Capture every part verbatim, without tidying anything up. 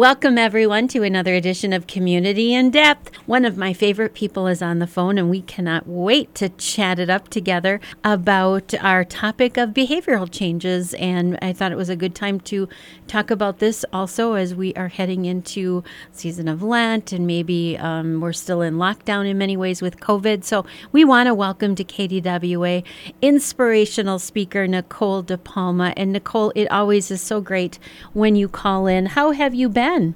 Welcome, everyone, to another edition of Community in Depth. One of my favorite people is on the phone, and we cannot wait to chat it up together about our topic of behavioral changes. And I thought it was a good time to talk about this also as we are heading into season of Lent, and maybe um, we're still in lockdown in many ways with COVID. So we want to welcome to K D W A inspirational speaker Nicole DePalma. And Nicole, it always is so great when you call in. How have you been?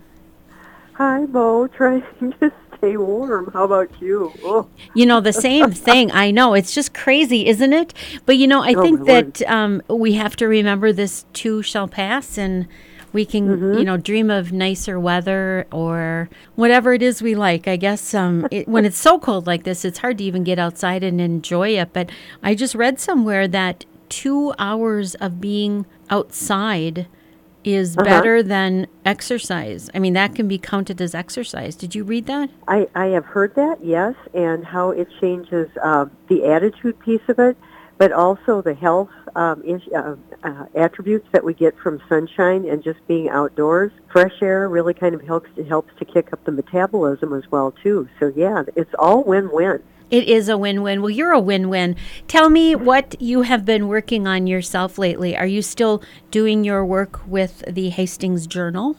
Hi, Mo. Trying to stay warm. How about you? Oh. You know, the same thing. I know. It's just crazy, isn't it? But, you know, I oh, think that um, we have to remember this too shall pass, and we can, mm-hmm. you know, dream of nicer weather or whatever it is we like. I guess um, it, when it's so cold like this, it's hard to even get outside and enjoy it. But I just read somewhere that two hours of being outside is uh-huh. better than exercise. I mean, that can be counted as exercise. Did you read that? I, I have heard that, yes, and how it changes um, the attitude piece of it, but also the health um, is, uh, uh, attributes that we get from sunshine and just being outdoors. Fresh air really kind of helps, it helps to kick up the metabolism as well, too. So, yeah, it's all win-win. It is a win-win. Well, you're a win-win. Tell me what you have been working on yourself lately. Are you still doing your work with the Hastings Journal?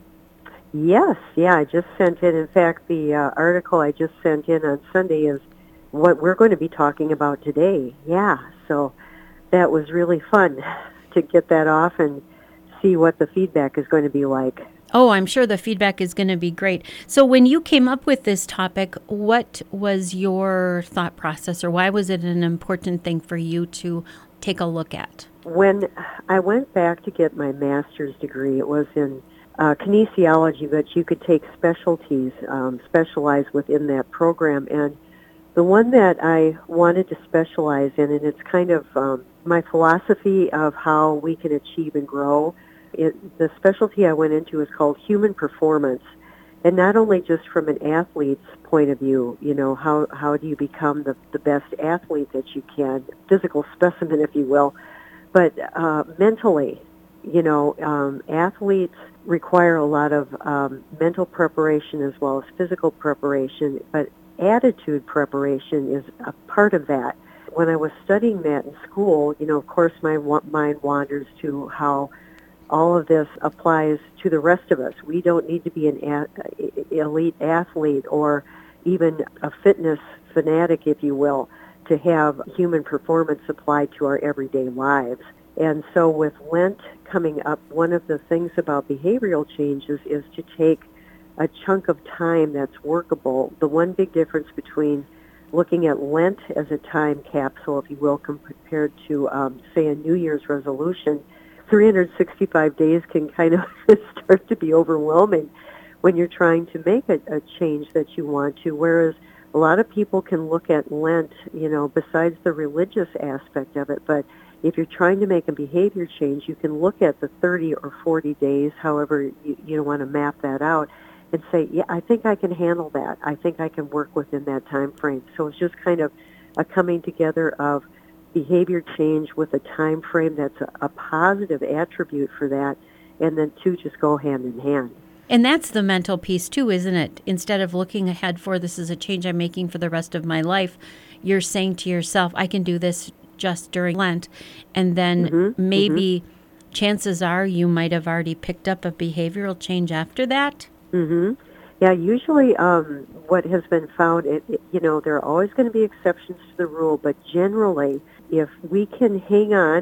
Yes, yeah, I just sent in. In fact, the uh, article I just sent in on Sunday is what we're going to be talking about today. Yeah, so that was really fun to get that off and see what the feedback is going to be like. Oh, I'm sure the feedback is going to be great. So when you came up with this topic, what was your thought process, or why was it an important thing for you to take a look at? When I went back to get my master's degree, it was in uh, kinesiology, but you could take specialties, um, specialize within that program. And the one that I wanted to specialize in, and it's kind of um, my philosophy of how we can achieve and grow, It, the specialty I went into is called human performance, and not only just from an athlete's point of view, you know, how, how do you become the, the best athlete that you can, physical specimen, if you will, but uh, mentally, you know, um, athletes require a lot of um, mental preparation as well as physical preparation, but attitude preparation is a part of that. When I was studying that in school, you know, of course my mind wanders to how all of this applies to the rest of us. We don't need to be an a- elite athlete or even a fitness fanatic, if you will, to have human performance applied to our everyday lives. And so with Lent coming up, one of the things about behavioral changes is to take a chunk of time that's workable. The one big difference between looking at Lent as a time capsule, if you will, compared to, um, say, a New Year's resolution, three hundred sixty-five days can kind of start to be overwhelming when you're trying to make a, a change that you want to, whereas a lot of people can look at Lent, you know, besides the religious aspect of it, but if you're trying to make a behavior change, you can look at the thirty or forty days, however you, you want to map that out, and say, yeah, I think I can handle that. I think I can work within that time frame. So it's just kind of a coming together of behavior change with a time frame that's a, a positive attribute for that, and then two just go hand in hand. And that's the mental piece too, isn't it? Instead of looking ahead for this is a change I'm making for the rest of my life, you're saying to yourself, I can do this just during Lent, and then mm-hmm, maybe mm-hmm. chances are you might have already picked up a behavioral change after that. Mm-hmm. Yeah, usually um, what has been found, it, it, you know, there are always going to be exceptions to the rule, but generally, if we can hang on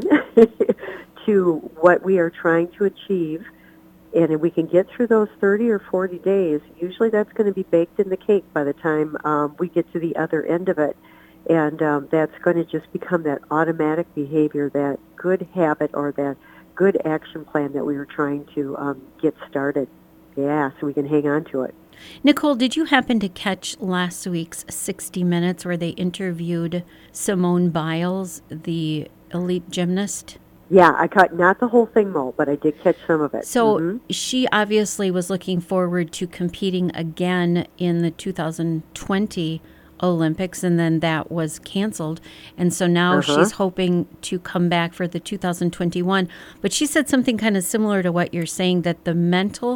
to what we are trying to achieve, and if we can get through those thirty or forty days, usually that's going to be baked in the cake by the time um, we get to the other end of it. And um, that's going to just become that automatic behavior, that good habit or that good action plan that we were trying to um, get started. Yeah, so we can hang on to it. Nicole, did you happen to catch last week's sixty minutes where they interviewed Simone Biles, the elite gymnast? Yeah, I caught not the whole thing, Mo, but I did catch some of it. So mm-hmm. she obviously was looking forward to competing again in the two thousand twenty Olympics, and then that was canceled. And so now uh-huh. she's hoping to come back for the two thousand twenty-one. But she said something kind of similar to what you're saying, that the mental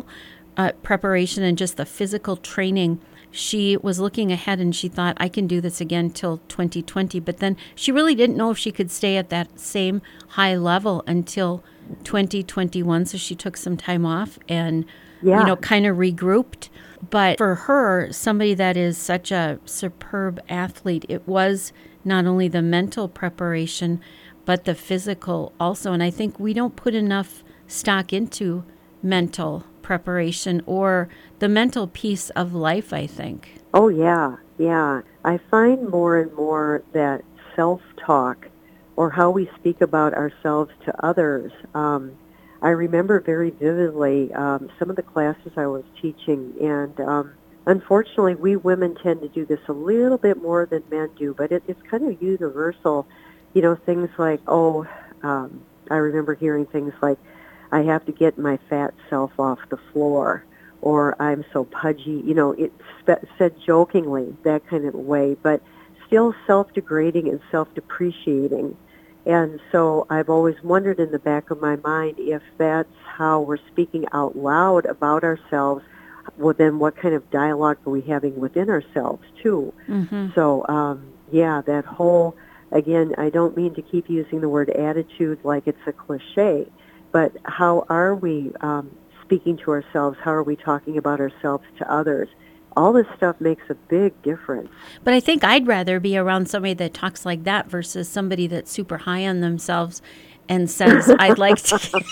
uh, preparation and just the physical training, she was looking ahead and she thought, I can do this again till twenty twenty. But then she really didn't know if she could stay at that same high level until twenty twenty-one. So she took some time off and, Yeah. you know, kind of regrouped. But for her, somebody that is such a superb athlete, it was not only the mental preparation, but the physical also. And I think we don't put enough stock into mental preparation or the mental piece of life, I think. Oh, yeah, yeah. I find more and more that self-talk or how we speak about ourselves to others. Um, I remember very vividly um, some of the classes I was teaching, and um, unfortunately we women tend to do this a little bit more than men do, but it, it's kind of universal. You know, things like, oh, um, I remember hearing things like, I have to get my fat self off the floor, or I'm so pudgy. You know, it's spe- said jokingly, that kind of way, but still self-degrading and self-depreciating. And so I've always wondered in the back of my mind if that's how we're speaking out loud about ourselves, well, then what kind of dialogue are we having within ourselves, too? Mm-hmm. So, um, yeah, that whole, again, I don't mean to keep using the word attitude like it's a cliche, but how are we um, speaking to ourselves? How are we talking about ourselves to others? All this stuff makes a big difference. But I think I'd rather be around somebody that talks like that versus somebody that's super high on themselves and says, I'd like to.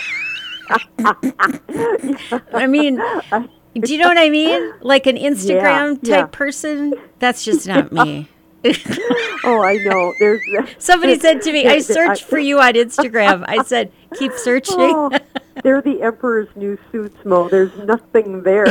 I mean, do you know what I mean? Like an Instagram Yeah, type yeah. person? That's just not me. Oh, I know. There's Somebody said to me, I searched I- for you on Instagram. I said, keep searching. Oh, they're the emperor's new suits, Mo. There's nothing there.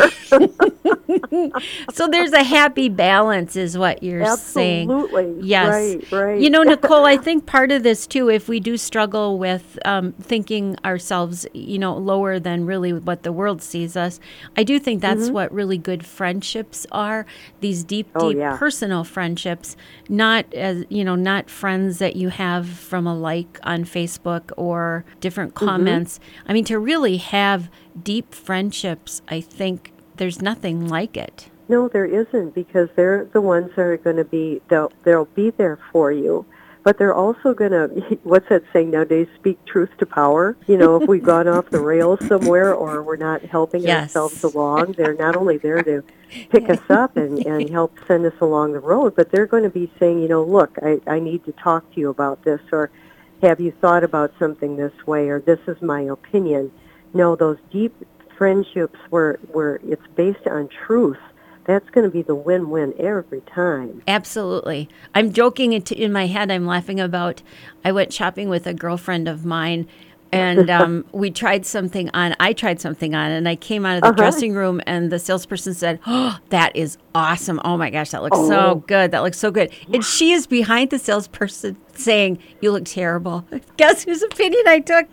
So there's a happy balance is what you're saying. Absolutely. Yes. Right, right. You know, Nicole, I think part of this too, if we do struggle with um, thinking ourselves, you know, lower than really what the world sees us, I do think that's Mm-hmm. what really good friendships are. These deep, Oh, deep yeah. personal friendships, not as, you know, not friends that you have from a like on Facebook or different Mm-hmm. comments. I mean, to really have deep friendships, I think there's nothing like it. No, there isn't, because they're the ones that are going to be, they'll, they'll be there for you. But they're also going to, what's that saying nowadays, speak truth to power. You know, if we've gone off the rails somewhere or we're not helping Yes. ourselves along, they're not only there to pick us up and, and help send us along the road, but they're going to be saying, you know, look, I, I need to talk to you about this, or have you thought about something this way, or this is my opinion. No, those deep friendships where, where it's based on truth, that's going to be the win-win every time. Absolutely. I'm joking it in my head. I'm laughing about, I went shopping with a girlfriend of mine, and um, we tried something on. I tried something on, and I came out of the Uh-huh. dressing room, and the salesperson said, oh, that is awesome. Oh, my gosh, that looks Oh. so good. That looks so good. And she is behind the salesperson saying, you look terrible. Guess whose opinion I took?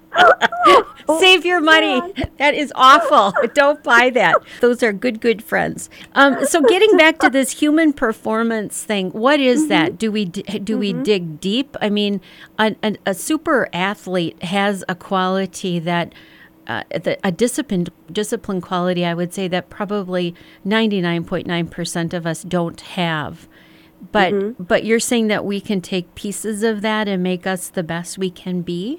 Save your money. That is awful. Don't buy that. Those are good, good friends. Um, so getting back to this human performance thing, what is that? Do we d- do we dig deep? I mean, a, a, a super athlete has a quality that uh, the, a disciplined discipline quality, I would say, that probably ninety-nine point nine percent of us don't have. But Mm-hmm. but you're saying that we can take pieces of that and make us the best we can be?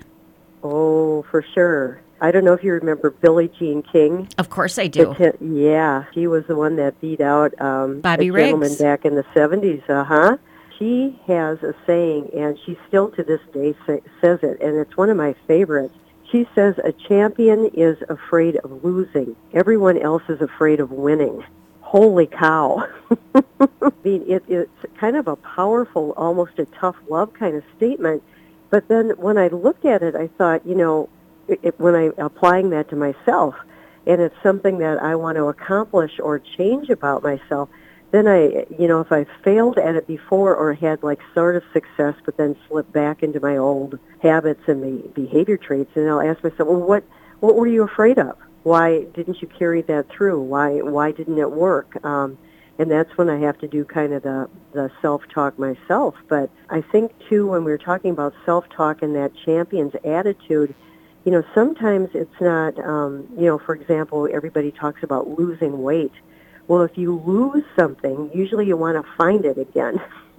Oh, for sure. I don't know if you remember Billie Jean King. Of course I The do. te- yeah, she was the one that beat out um, Bobby a gentleman Riggs. back in the seventies. Uh-huh. She has a saying, and she still to this day sa- says it, and it's one of my favorites. She says, a champion is afraid of losing. Everyone else is afraid of winning. Holy cow. I mean, it, it's kind of a powerful, almost a tough love kind of statement. But then when I looked at it, I thought, you know, it, it, when I applying that to myself, and it's something that I want to accomplish or change about myself, then I, you know, if I failed at it before or had like sort of success, but then slipped back into my old habits and the behavior traits, and I'll ask myself, well, what, what were you afraid of? Why didn't you carry that through? Why, why didn't it work? Um, and that's when I have to do kind of the, the self-talk myself. But I think, too, when we were talking about self-talk and that champion's attitude, you know, sometimes it's not, um, you know, for example, everybody talks about losing weight. Well, if you lose something, usually you want to find it again.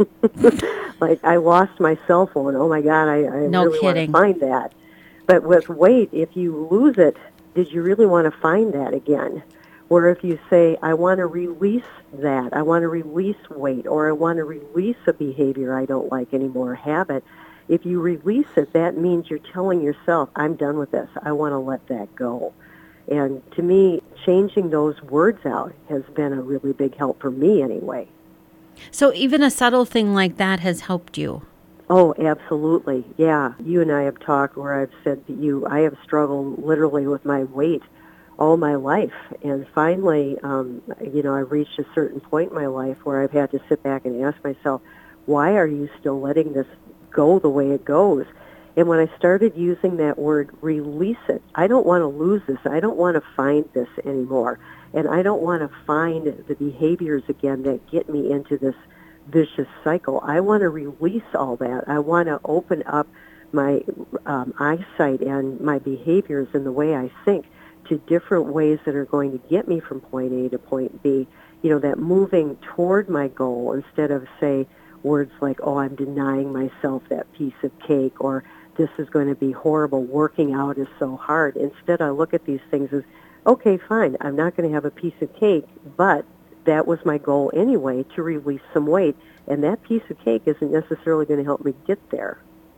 Like I lost my cell phone. Oh my God, I, I No really want to kidding. find that. But with weight, if you lose it, did you really want to find that again? Or if you say, I want to release that, I want to release weight, or I want to release a behavior I don't like anymore, a habit, if you release it, that means you're telling yourself, I'm done with this. I want to let that go. And to me, changing those words out has been a really big help for me anyway. So even a subtle thing like that has helped you. Oh, absolutely. Yeah. You and I have talked where I've said to you, I have struggled literally with my weight all my life. And finally, um, you know, I reached a certain point in my life where I've had to sit back and ask myself, why are you still letting this go the way it goes? And when I started using that word, release it, I don't want to lose this. I don't want to find this anymore. And I don't want to find the behaviors again that get me into this vicious cycle. I want to release all that. I want to open up my um, eyesight and my behaviors and the way I think to different ways that are going to get me from point A to point B. You know, that moving toward my goal instead of, say, words like, oh, I'm denying myself that piece of cake, or this is going to be horrible, working out is so hard. Instead, I look at these things as, okay, fine, I'm not going to have a piece of cake, but that was my goal anyway, to release some weight, and that piece of cake isn't necessarily going to help me get there.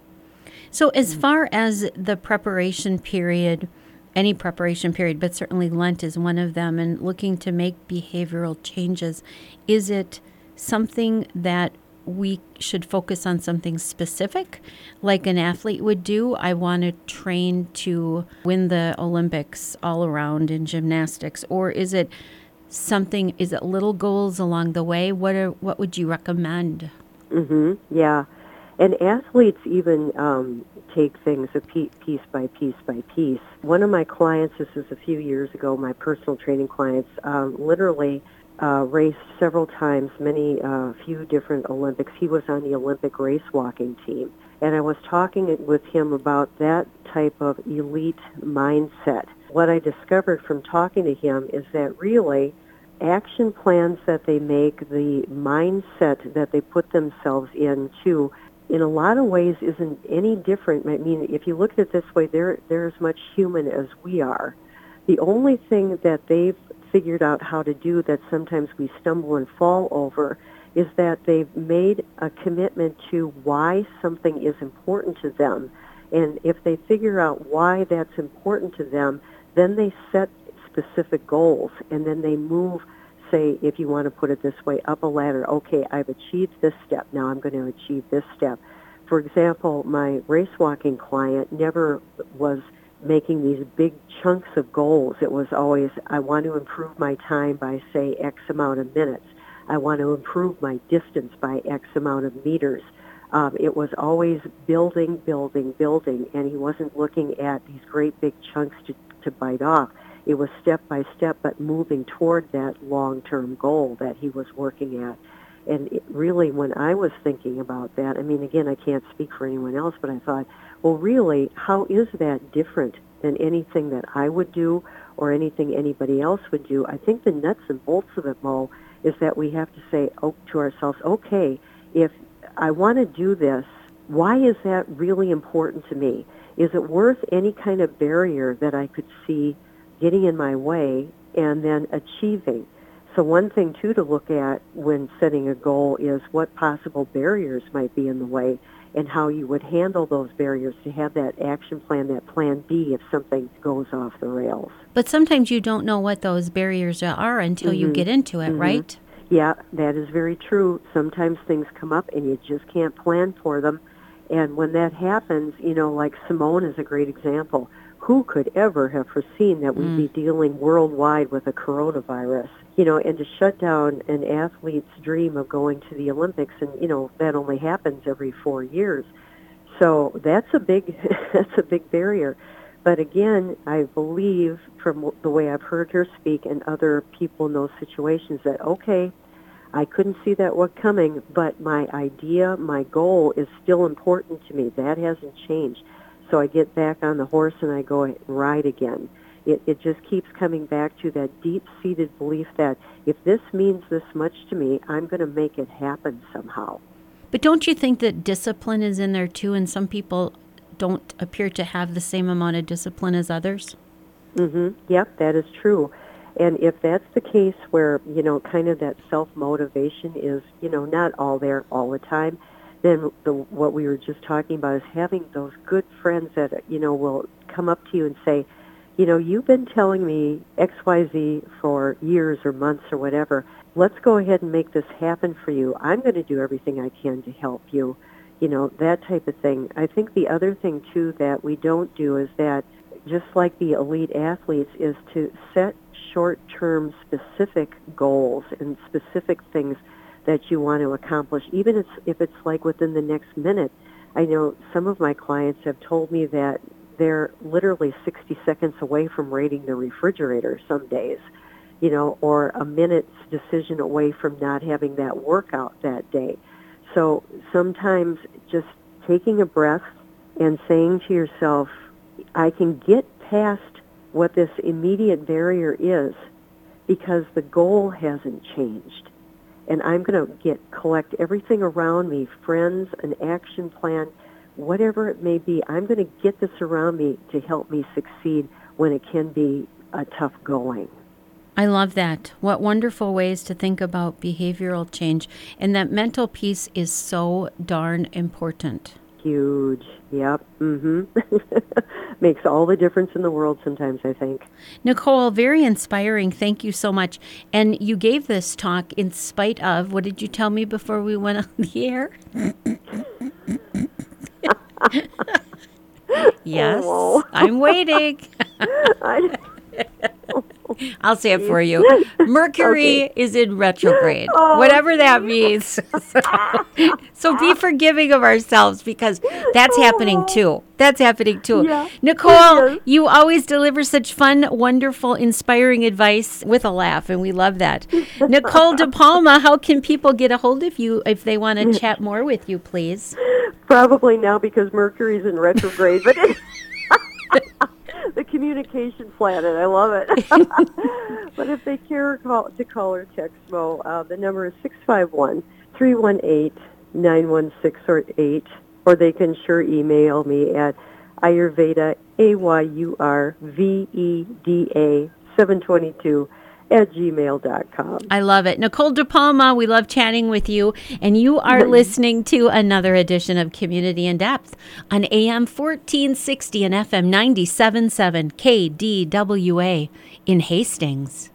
So as far as the preparation period, any preparation period, but certainly Lent is one of them, and looking to make behavioral changes, is it something that we should focus on something specific, like an athlete would do? I want to train to win the Olympics all around in gymnastics. Or is it something, is it little goals along the way? What are, what would you recommend? Mm-hmm. Yeah. And athletes even um, take things a piece, piece by piece by piece. One of my clients, this was a few years ago, my personal training clients, um, literally uh, raced several times, many, uh, few different Olympics. He was on the Olympic race walking team. And I was talking with him about that type of elite mindset. What I discovered from talking to him is that really action plans that they make, the mindset that they put themselves into, in a lot of ways isn't any different. I mean, if you look at it this way, they're, they're as much human as we are. The only thing that they've figured out how to do that sometimes we stumble and fall over is that they've made a commitment to why something is important to them. And if they figure out why that's important to them, then they set specific goals, and then they move, say, if you want to put it this way, up a ladder. Okay, I've achieved this step. Now I'm going to achieve this step. For example, my race walking client never was making these big chunks of goals. It was always, I want to improve my time by, say, X amount of minutes. I want to improve my distance by X amount of meters. Um, it was always building, building, building, and he wasn't looking at these great big chunks to, to bite off. It was step by step, but moving toward that long-term goal that he was working at. And it really, when I was thinking about that, I mean, again, I can't speak for anyone else, but I thought, well, really, how is that different than anything that I would do or anything anybody else would do? I think the nuts and bolts of it, Mo, is that we have to say oh, to ourselves, okay, if I want to do this, why is that really important to me? Is it worth any kind of barrier that I could see getting in my way and then achieving? So one thing, too, to look at when setting a goal is what possible barriers might be in the way and how you would handle those barriers to have that action plan, that plan B, if something goes off the rails. But sometimes you don't know what those barriers are until mm-hmm. you get into it, mm-hmm. right? Yeah, that is very true. Sometimes things come up and you just can't plan for them. And when that happens, you know, like Simone is a great example. Who could ever have foreseen that we'd mm. be dealing worldwide with a coronavirus? You know, and to shut down an athlete's dream of going to the Olympics, and, you know, that only happens every four years. So that's a big, that's a big barrier. But again, I believe from the way I've heard her speak and other people in those situations that, okay, I couldn't see that one coming, but my idea, my goal is still important to me. That hasn't changed. So I get back on the horse and I go and ride again. It, it just keeps coming back to that deep-seated belief that if this means this much to me, I'm going to make it happen somehow. But don't you think that discipline is in there too, and some people don't appear to have the same amount of discipline as others? Mm-hmm. Yep, that is true. And if that's the case where, you know, kind of that self-motivation is, you know, not all there all the time, then the, what we were just talking about is having those good friends that, you know, will come up to you and say, you know, you've been telling me X Y Z for years or months or whatever. Let's go ahead and make this happen for you. I'm going to do everything I can to help you. You know, that type of thing. I think the other thing, too, that we don't do is that, just like the elite athletes, is to set short-term specific goals and specific things that you want to accomplish, even if, if it's like within the next minute. I know some of my clients have told me that they're literally sixty seconds away from raiding the refrigerator some days, you know, or a minute's decision away from not having that workout that day. So sometimes just taking a breath and saying to yourself, I can get past what this immediate barrier is because the goal hasn't changed. And I'm going to get collect everything around me, friends, an action plan, whatever it may be. I'm going to get this around me to help me succeed when it can be a tough going. I love that. What wonderful ways to think about behavioral change. And that mental piece is so darn important. Huge. Yep. Mm-hmm. Makes all the difference in the world sometimes, I think. Nicole, very inspiring. Thank you so much. And you gave this talk in spite of, what did you tell me before we went on the air? Yes, oh. I'm waiting. I, I'll say it for you. Mercury okay. is in retrograde, oh, whatever that means. So, so be forgiving of ourselves because that's happening too. That's happening too. Yeah. Nicole, Yes. you always deliver such fun, wonderful, inspiring advice with a laugh, and we love that. Nicole DePalma, how can people get a hold of you if they want to chat more with you, please? Probably now because Mercury's in retrograde, but it, the communication planet, I love it. But if they care call, to call or text Mo, uh, the number is six five one, three one eight, nine one six eight, or they can sure email me at Ayurveda, A Y U R V E D A, seven twenty-two at gmail dot com. I love it. Nicole DePalma, we love chatting with you. And you are listening to another edition of Community in Depth on A M fourteen sixty and F M ninety-seven point seven K D W A in Hastings.